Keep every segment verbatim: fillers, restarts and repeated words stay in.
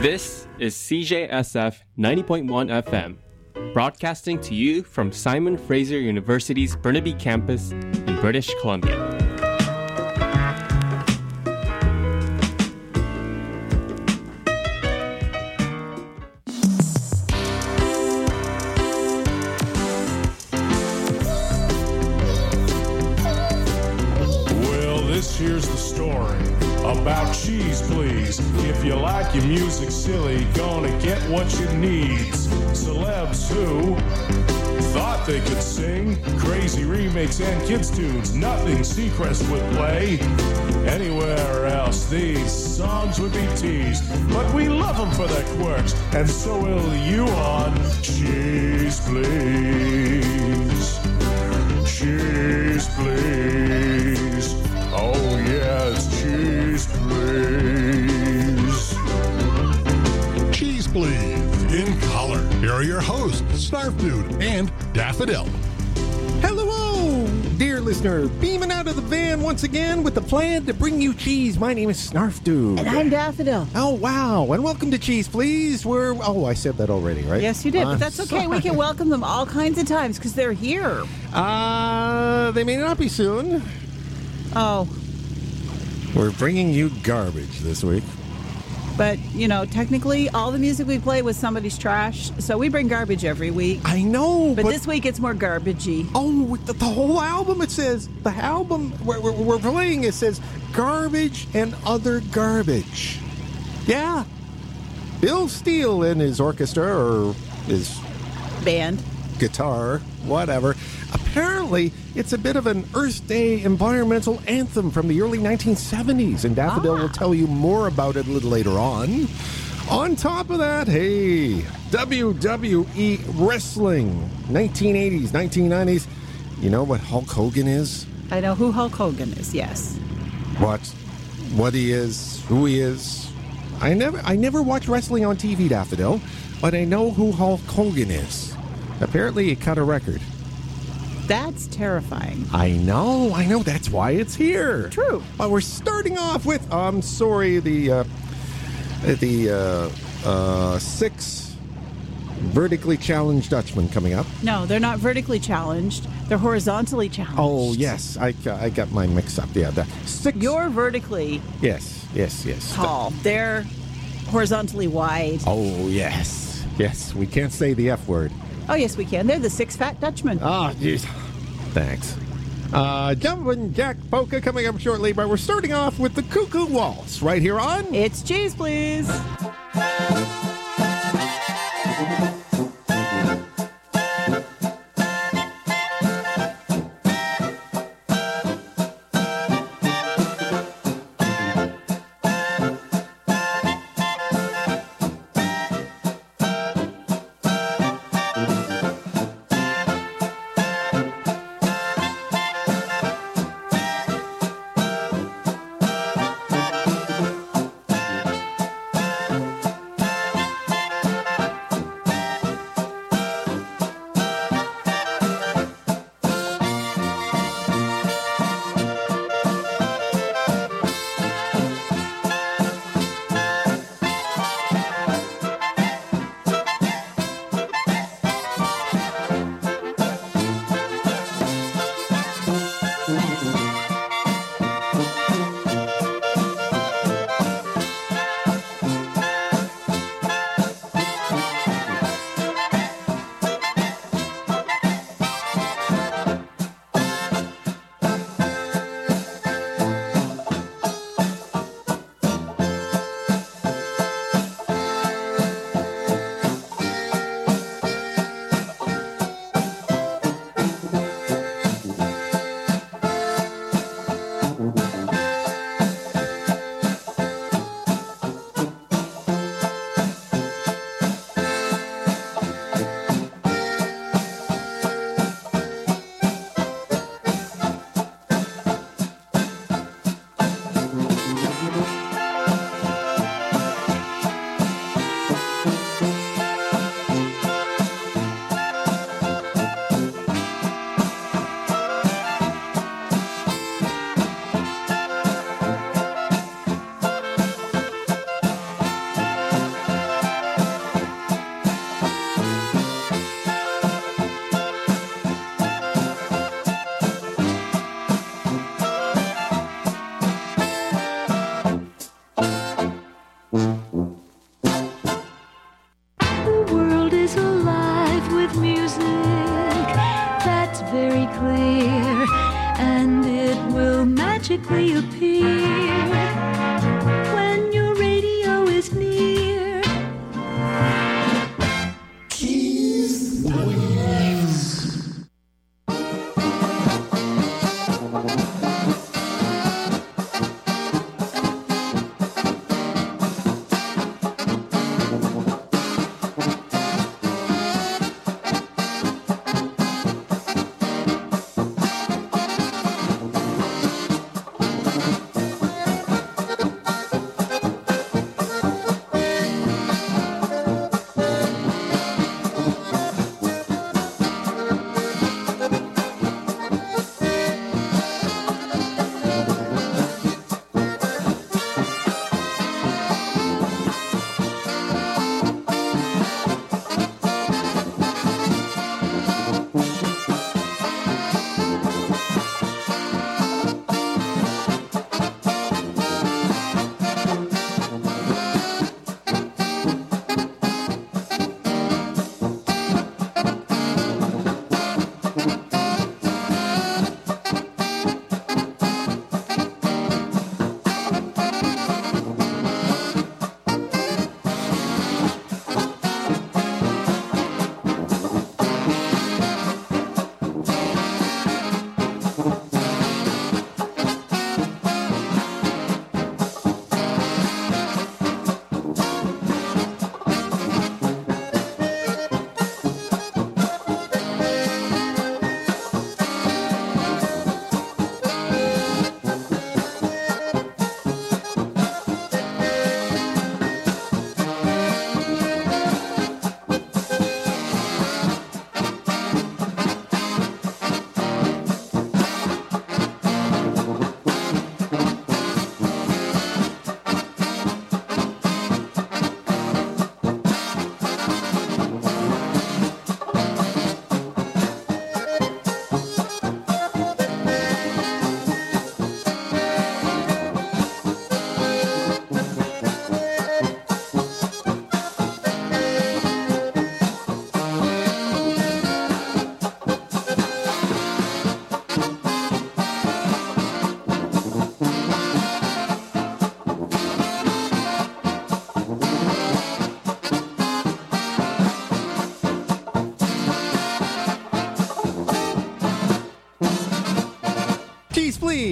This is C J S F ninety point one F M, broadcasting to you from Simon Fraser University's Burnaby campus in British Columbia. Well, this here's the story about Cheese Please. If you like your music silly, gonna get what you need. Celebs who thought they could sing crazy remakes and kids tunes, nothing Seacrest would play. Anywhere else these songs would be teased, but we love them for their quirks, and so will you on Cheese Please. Cheese Please. Oh yeah, it's Cheese Please. Cheese Please in color. Here are your hosts, Snarf Dude and Daffodil. Hello, dear listener. Beaming out of the van once again with the plan to bring you cheese. My name is Snarf Dude. And I'm Daffodil. Oh, wow. And welcome to Cheese Please. We're, oh, I said that already, right? Yes, you did. Uh, but that's okay. sorry. We can welcome them all kinds of times because they're here. Uh, they may not be soon. Oh, We're bringing you garbage this week. but, you know, technically all the music we play was somebody's trash, so we bring garbage every week. I know, But, but... this week it's more garbagey. Oh, the, the whole album, it says, the album we're, we're, we're playing, it says garbage and other garbage. Yeah. Bill Steele and his orchestra, or his Band. guitar, whatever. Apparently, it's a bit of an Earth Day environmental anthem from the early nineteen seventies, and Daffodil Ah. will tell you more about it a little later on. On top of that, hey, W W E Wrestling, nineteen eighties, nineteen nineties. You know what Hulk Hogan is? I know who Hulk Hogan is, yes. What, what he is, who he is. I never, I never watched wrestling on T V, Daffodil, but I know who Hulk Hogan is. Apparently, he cut a record. That's terrifying. I know, I know. That's why it's here. True. But we're starting off with, I'm sorry, the uh, the uh, uh, six vertically challenged Dutchmen coming up. No, they're not vertically challenged. They're horizontally challenged. Oh yes, I, I got my mix up. Yeah, the six. You're vertically yes, yes, yes. tall. They're horizontally wide. Oh yes, yes. We can't say the F word. Oh, yes, we can. They're the six fat Dutchmen. Ah, jeez. Thanks. Uh, Jumpin' Jack Polka coming up shortly, but we're starting off with the Cuckoo Waltz right here on... It's Cheese Please.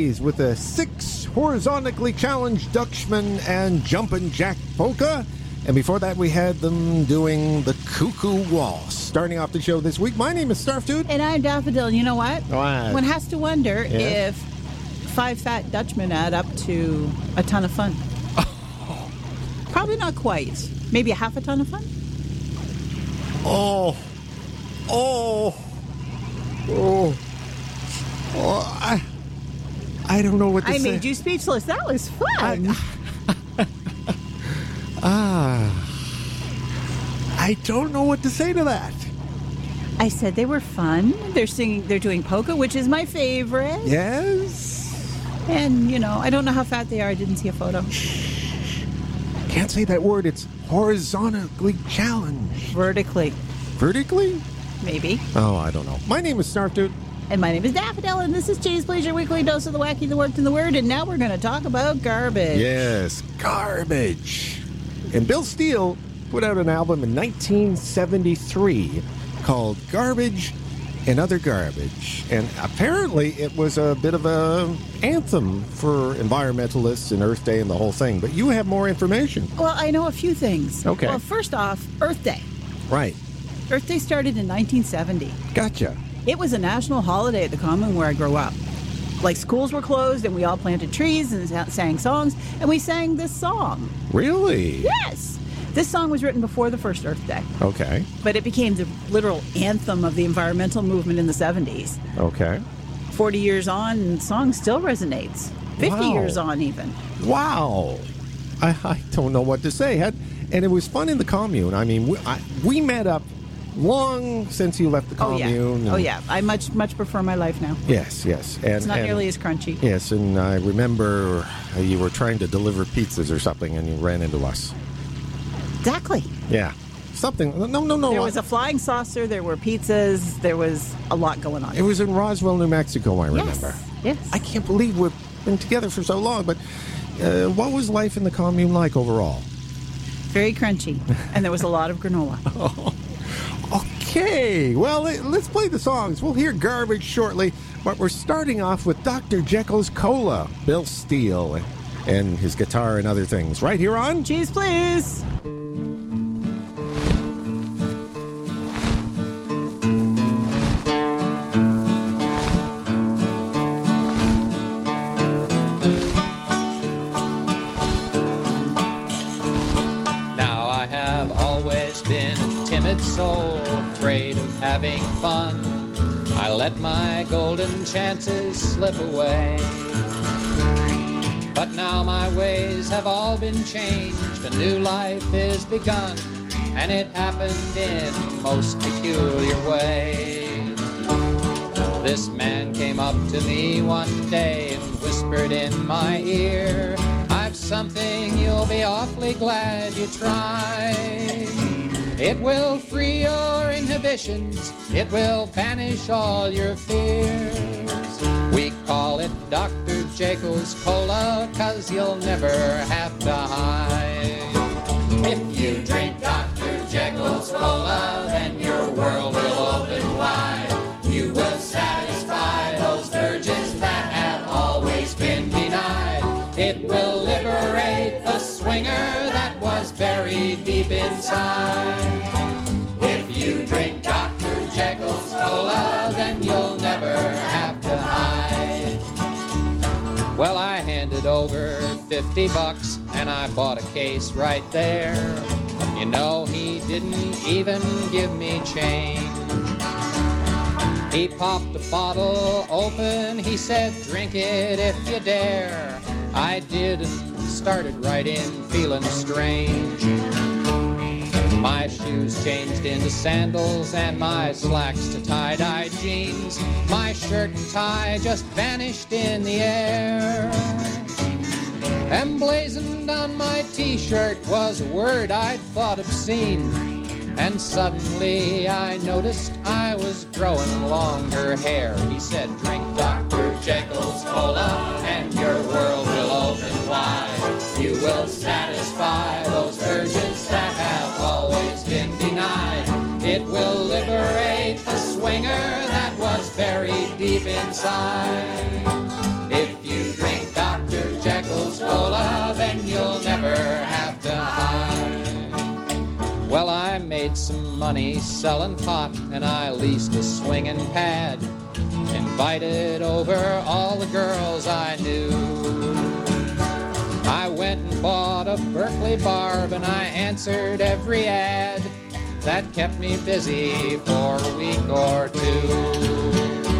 Blaze with a six horizontally challenged Dutchman and Jumpin' Jack Polka. And before that, we had them doing the Cuckoo Waltz. Starting off the show this week, my name is Snarf Dude. And I'm Daffodil. And you know what? What? One has to wonder Yeah. if five fat Dutchmen add up to a ton of fun. Probably not quite. Maybe a half a ton of fun? Oh. Oh. Oh. Oh. I, I don't know what to I say. made you speechless. That was fun. Ah. I don't know what to say to that. I said they were fun. They're singing, they're doing polka, which is my favorite. Yes? And, you know, I don't know how fat they are. I didn't see a photo. Can't say that word. It's horizontally challenged. Vertically, Vertically? maybe. Oh, I don't know. My name is Snarf Dude. And my name is Daffodil, and this is Cheese Please, your weekly dose of the wacky, the warped, and the word. And now we're going to talk about garbage. Yes, garbage. And Bill Steele put out an album in nineteen seventy-three called Garbage and Other Garbage. And apparently it was a bit of a anthem for environmentalists and Earth Day and the whole thing. But you have more information. Well, I know a few things. Okay. Well, first off, Earth Day. Right. Earth Day started in nineteen seventy. Gotcha. It was a national holiday at the Common where I grew up. Like, schools were closed, and we all planted trees and sa- sang songs, and we sang this song. Really? Yes! This song was written before the first Earth Day, Okay. but it became the literal anthem of the environmental movement in the seventies. Okay. forty years on, the song still resonates. fifty Wow. years on, even. Wow. I, I don't know what to say. Had- And it was fun in the commune. I mean, we, I, we met up long since you left the Oh, yeah. commune. Oh, and- yeah. I much, much prefer my life now. Yes, yes. And, It's not and- nearly as crunchy. Yes, and I remember you were trying to deliver pizzas or something, and you ran into us. Exactly. Yeah, something. No, no, no. There was a flying saucer, there were pizzas, there was a lot going on. It was in Roswell, New Mexico. I Yes. remember. Yes. I can't believe we've been together for so long. But uh, what was life in the commune like overall? Very crunchy. And there was a lot of granola. Okay, well, let- let's play the songs. We'll hear Garbage shortly, but we're starting off with Doctor Jekyll's Cola, Bill Steele, and his guitar and other things, right here on Cheese, please. Now I have always been a timid soul, afraid of having fun. I let my golden chances slip away. But now my ways have all been changed, a new life is begun, and it happened in a most peculiar way. This man came up to me one day and whispered in my ear, I've something you'll be awfully glad you tried. It will free your inhibitions, it will banish all your fears. We call it Doctor Jekyll's Cola, 'cause you'll never have to hide. If you drink Doctor Jekyll's Cola, then your world will open wide. You will satisfy those urges that have always been denied. It will liberate the swinger that was buried deep inside. If you drink Doctor Jekyll's Cola, then you'll never have to hide. Well, I handed over fifty bucks and I bought a case right there. You know, he didn't even give me change. He popped the bottle open, he said, drink it if you dare. I did and started right in feeling strange. My shoes changed into sandals and my slacks to tie-dye jeans. My shirt and tie just vanished in the air. Emblazoned on my t-shirt was a word I'd thought obscene. And suddenly I noticed I was growing longer hair. He said, drink Doctor Jekyll's Cola and your world will open wide. You will satisfy those urges that have always been denied. It will liberate the swinger that was buried deep inside. If you you'll never have to hide. Well, I made some money selling pot, and I leased a swinging pad. Invited over all the girls I knew. I went and bought a Berkeley Barb, and I answered every ad. That kept me busy for a week or two.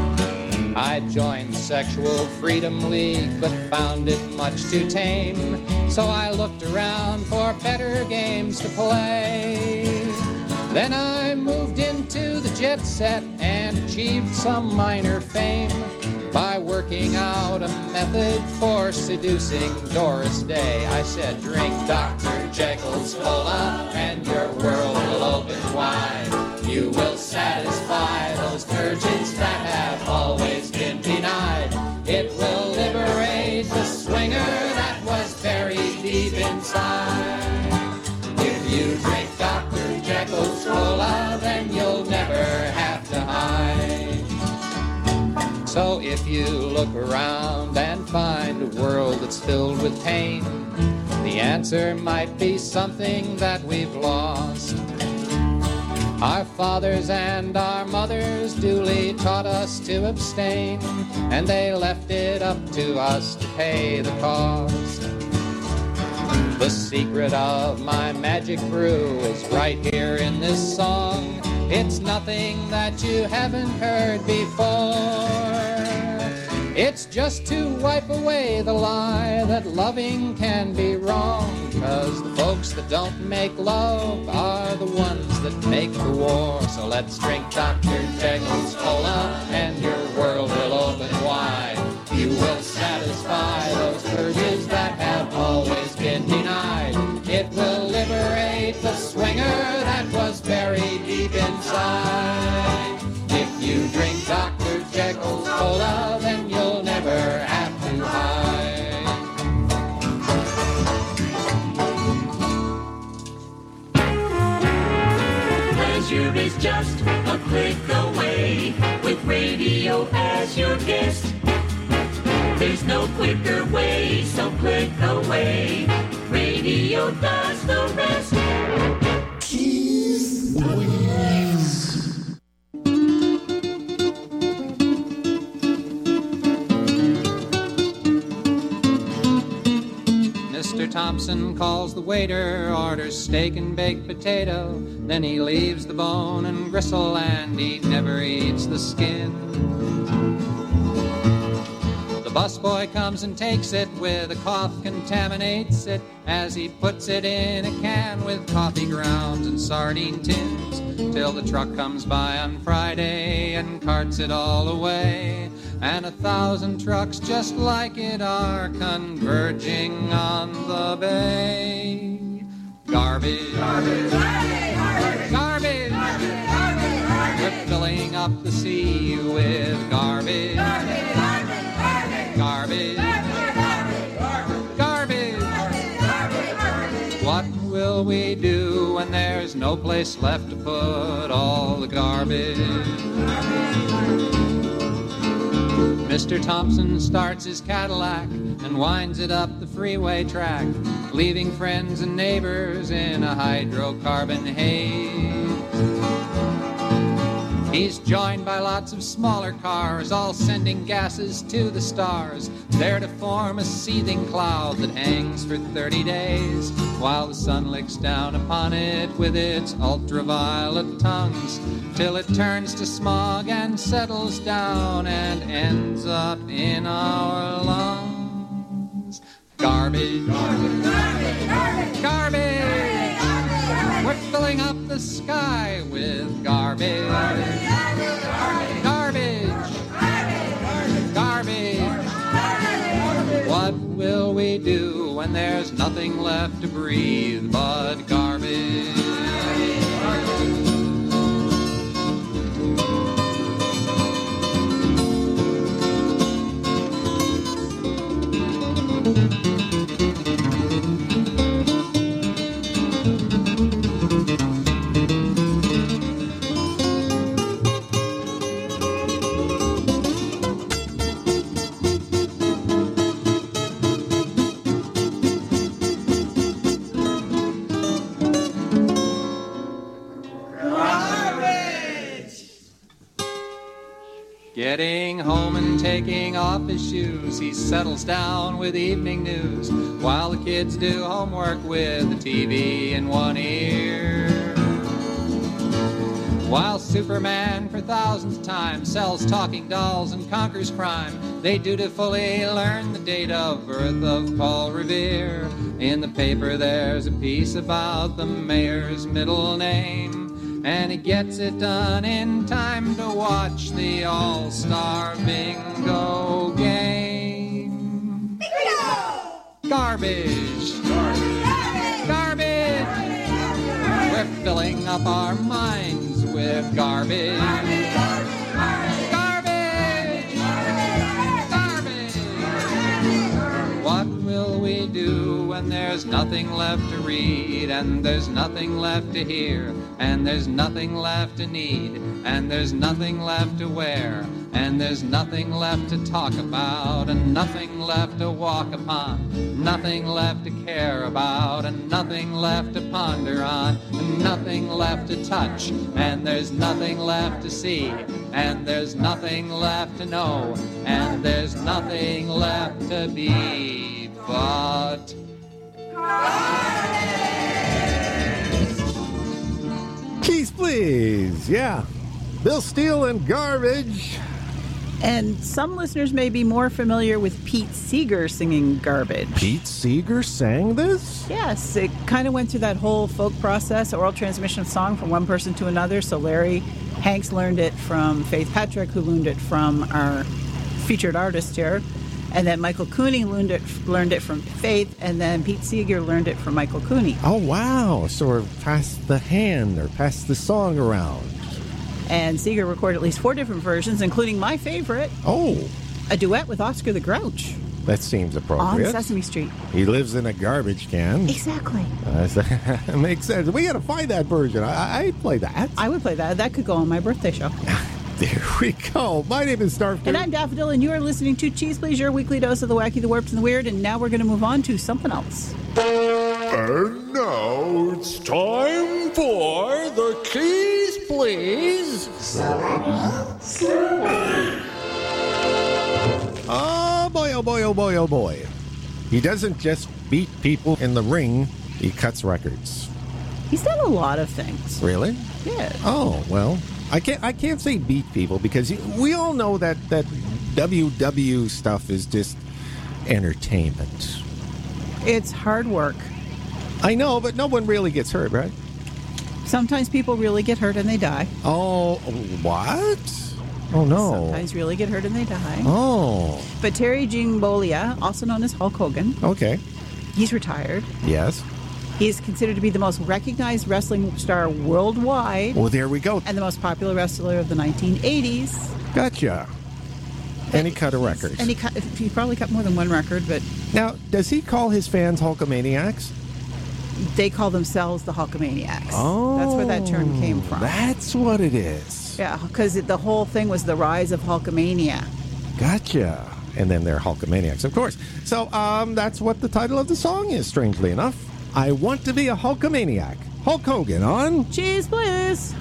I joined Sexual Freedom League, but found it much too tame. So I looked around for better games to play. Then I moved into the jet set and achieved some minor fame by working out a method for seducing Doris Day. I said, drink Doctor Jekyll's Cola and your world will open wide. You will satisfy those urges that have always been denied. It will liberate the swinger that was buried deep inside. If you drink Doctor Jekyll's Cola, then you'll never have to hide. So if you look around and find a world that's filled with pain, the answer might be something that we've lost. Our fathers and our mothers duly taught us to abstain, and they left it up to us to pay the cost. The secret of my magic brew is right here in this song. It's nothing that you haven't heard before. It's just to wipe away the lie that loving can be wrong, 'cause the folks that don't make love are the ones that make the war. So let's drink Doctor Jekyll's Cola and your world will open wide. You will satisfy those urges that have always been denied. It will liberate the swinger that was buried deep inside. If you drink Doctor Jekyll's Cola, then you'll never have to hide. Pleasure is just a click away with radio as your guest. There's no quicker way, so click away. Radio does the rest. Cheese Please. Mister Thompson calls the waiter, orders steak and baked potato. Then he leaves the bone and gristle and he never eats the skin. The busboy comes and takes it with a cough, contaminates it as he puts it in a can with coffee grounds and sardine tins, till the truck comes by on Friday and carts it all away. And a thousand trucks just like it are converging on the bay. Garbage, garbage, garbage, garbage, garbage. We're filling up the sea with garbage. Garbage. Garbage, garbage, garbage. What will we do when there's no place left to put all the garbage? Mister Thompson starts his Cadillac and winds it up the freeway track, leaving friends and neighbors in a hydrocarbon haze. He's joined by lots of smaller cars, all sending gases to the stars, there to form a seething cloud that hangs for thirty days, while the sun licks down upon it with its ultraviolet tongues, till it turns to smog and settles down and ends up in our lungs. Garbage, garbage, garbage, garbage, garbage. Garbage. We're filling up the sky with garbage. Garbage. Garbage. Garbage. Garbage. What will we do when there's nothing left to breathe but garbage? Getting home and taking off his shoes, he settles down with evening news while the kids do homework with the T V in one ear. While Superman for thousandth time sells talking dolls and conquers crime, they dutifully learn the date of birth of Paul Revere. In the paper there's a piece about the mayor's middle name, and he gets it done in time to watch the All-Star Bingo game. Bingo! Garbage! Garbage! Garbage! We're filling up our minds with garbage. Garbage! Garbage! Garbage! Garbage! What will we do when there's nothing left to read, and there's nothing left to hear, and there's nothing left to need, and there's nothing left to wear, and there's nothing left to talk about, and nothing left to walk upon, nothing left to care about, and nothing left to ponder on, and nothing left to touch, and there's nothing left to see, and there's nothing left to know, and there's nothing left to be but Cheese, please. Yeah. Bill Steele and Garbage. And some listeners may be more familiar with Pete Seeger singing Garbage. Pete Seeger sang this? Yes, it kind of went through that whole folk process, oral transmission of song from one person to another. So Larry Hanks learned it from Faith Patrick, who learned it from our featured artist here. And then Michael Cooney learned it, learned it from Faith, and then Pete Seeger learned it from Michael Cooney. Oh, wow. Sort of passed the hand or passed the song around. And Seeger recorded at least four different versions, including my favorite. Oh. A duet with Oscar the Grouch. That seems appropriate. On Sesame Street. He lives in a garbage can. Exactly. Uh, that makes sense. We got to find that version. I, I'd play that. I would play that. That could go on my birthday show. There we go. My name is Snarf. And I'm Daffodil, and you are listening to Cheese Please, your weekly dose of the wacky, the warped, and the weird. And now we're going to move on to something else. And now it's time for the Cheese Please. Oh, boy, oh, boy, oh, boy, oh, boy. He doesn't just beat people in the ring. He cuts records. He's done a lot of things. Really? Yeah. Oh, well, I can't I can't say beat people because we all know that, that W W stuff is just entertainment. It's hard work. I know, but no one really gets hurt, right? Sometimes people really get hurt and they die. Oh, what? Oh, no. Sometimes really get hurt and they die. Oh. But Terry Gingbolia, also known as Hulk Hogan. Okay. He's retired. Yes. He is considered to be the most recognized wrestling star worldwide. Well, there we go. And the most popular wrestler of the nineteen eighties. Gotcha. And he cut a record. And he cut, he probably cut more than one record, but... Now, does he call his fans Hulkamaniacs? They call themselves the Hulkamaniacs. Oh. That's where that term came from. That's what it is. Yeah, because the whole thing was the rise of Hulkamania. Gotcha. And then they're Hulkamaniacs, of course. So, um, that's what the title of the song is, strangely enough. I Want to Be a Hulkamaniac. Hulk Hogan on Cheese Please.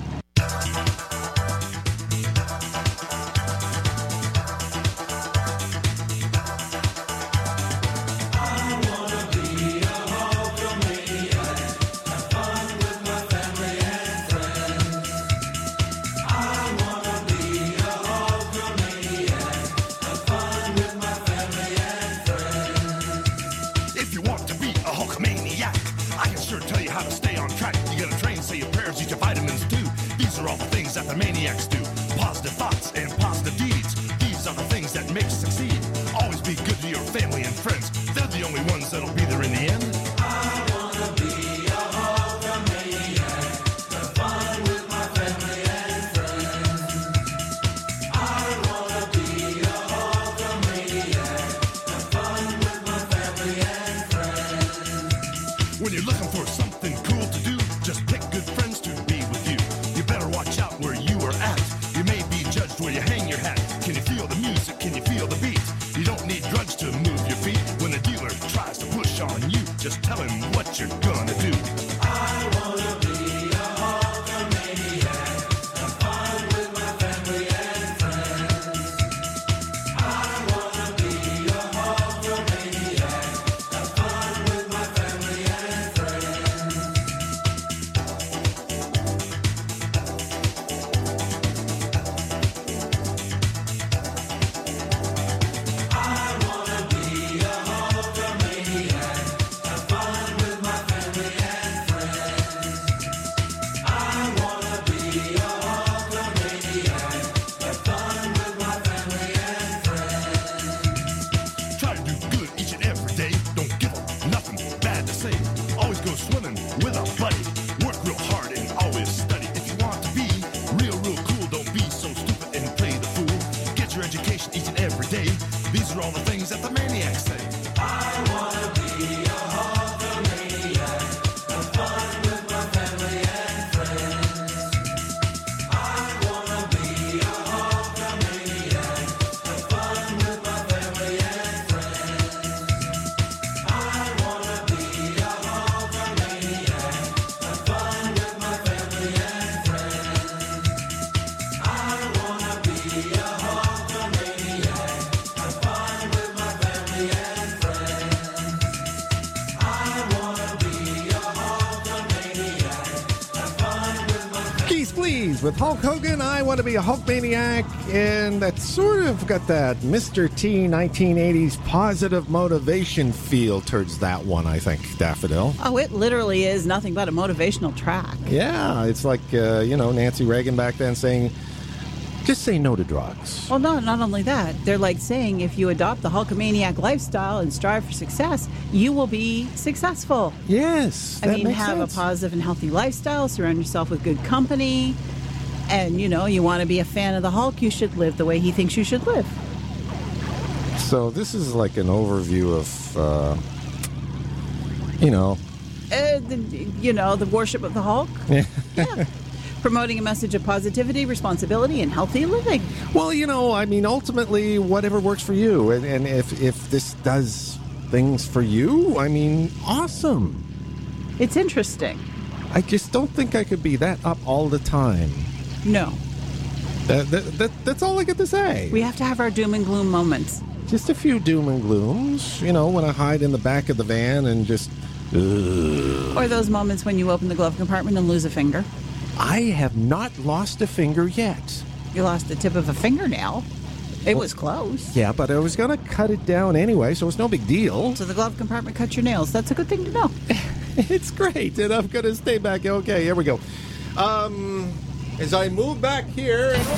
Please with Hulk Hogan, I Want to Be a Hulk Maniac, and that sort of got that Mister T nineteen eighties positive motivation feel towards that one, I think, Daffodil. Oh, it literally is nothing but a motivational track. Yeah, it's like, uh, you know, Nancy Reagan back then saying, just say no to drugs. Well, no, not only that. They're like saying if you adopt the Hulkamaniac lifestyle and strive for success, you will be successful. Yes, I that mean, makes have sense. a positive and healthy lifestyle, surround yourself with good company, and, you know, you want to be a fan of the Hulk, you should live the way he thinks you should live. So this is like an overview of, uh, you know... Uh, the, you know, the worship of the Hulk. Yeah. Yeah. Promoting a message of positivity, responsibility, and healthy living. Well, you know, I mean, ultimately, whatever works for you. And, and if, if this does things for you, I mean, awesome. It's interesting. I just don't think I could be that up all the time. No. That, that, that, that's all I get to say. We have to have our doom and gloom moments. Just a few doom and glooms, you know, when I hide in the back of the van and just... Ugh. Or those moments when you open the glove compartment and lose a finger. I have not lost a finger yet. You lost the tip of a fingernail. It was close. Yeah, but I was going to cut it down anyway, so it's no big deal. So the glove compartment cut your nails. That's a good thing to know. It's great, and I'm going to stay back. Okay, here we go. Um, as I move back here... And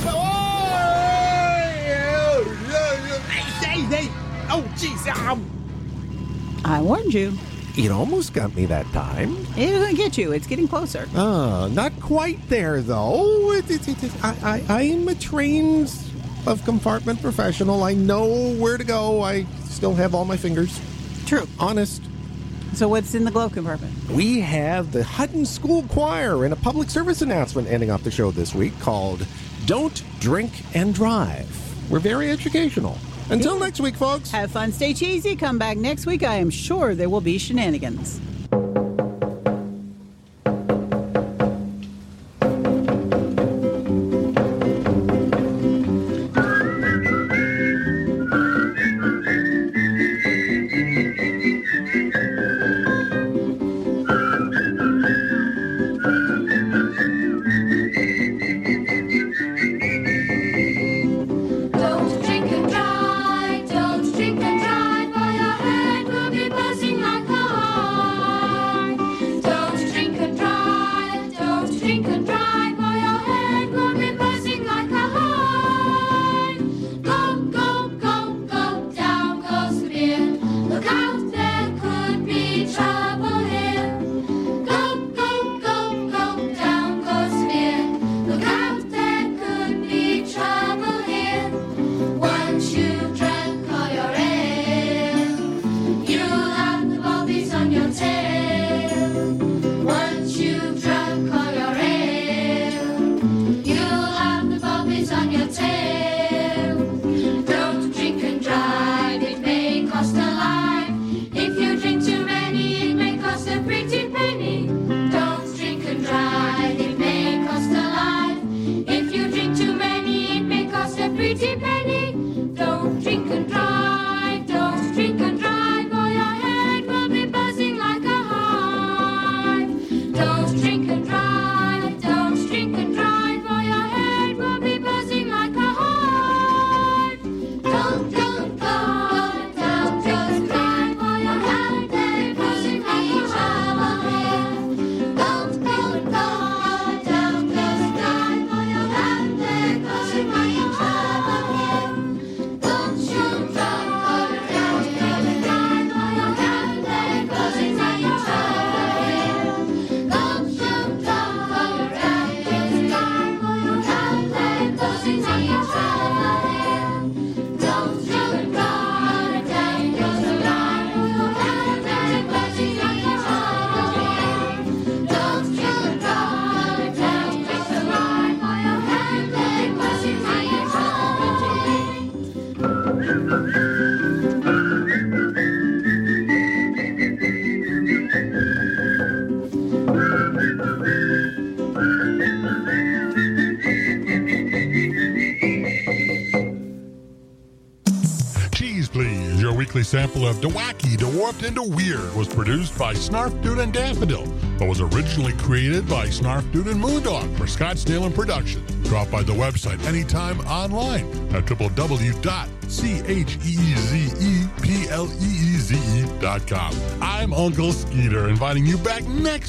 oh, jeez. I warned you. It almost got me that time. It's going to get you. It's getting closer. Uh, not quite there, though. It, it, it, it, I, I, I'm a trained of compartment professional. I know where to go. I still have all my fingers. True. Honest. So what's in the glove compartment? We have the Hutton School Choir and a public service announcement ending off the show this week called Don't Drink and Drive. We're very educational. Until next week, folks. Have fun, stay cheesy. Come back next week. I am sure there will be shenanigans. Don't drink and drive, don't drink and drive, or your head will be buzzing like a horn. Don't drink and drive, don't drink and drive, or your head will be buzzing like a horn. Go, go, go, go, down goes the beer. Look out, there could be trouble here. Go, go, go, go, down goes the beer. Look out, there could be trouble here. Once you've drank all your ale, you'll have the bobbies on your tail. Once you've drunk all your ale, you'll have the bobbies on your tail. Don't drink and drive, it may cost a life. If you drink too many, it may cost a pretty penny. Don't drink and drive, it may cost a life. If you drink too many, it may cost a pretty penny. Don't drink and drive, don't drink and drive, or your head will be buzzing like a hive. Don't drink and drive, don't drink and drive, or your head will be buzzing like a hive. Don't, don't, go, don't drink and drive, or your head will be buzzing like a hive. Don't, don't, go, don't drink and drive, or your head will be buzzing like a hive. Don't you drink or don't drink and drive, or your head will be buzzing like a hive. Don't you drink or don't drink and drive, or your head will be buzzing like a hive. Don't you drink or don't drink and drive, or your head will be buzzing like a hive. sample of Dwacky, Dwarfed into Weird was produced by Snarf Dude and Daffodil, but was originally created by Snarf Dude and Moondog for Scottsdale and Production. Drop by the website anytime online at w w w dot cheezepleeze dot com. I'm Uncle Skeeter, inviting you back next